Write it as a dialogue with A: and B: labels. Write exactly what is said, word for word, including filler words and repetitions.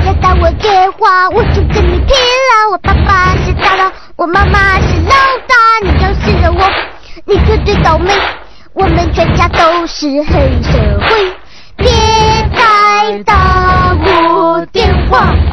A: 再打我电话，我就跟你拼了。我爸爸是大佬，我妈妈是老大，你要是惹我，你绝对倒霉。我们全家都是黑社会，别再打我电话。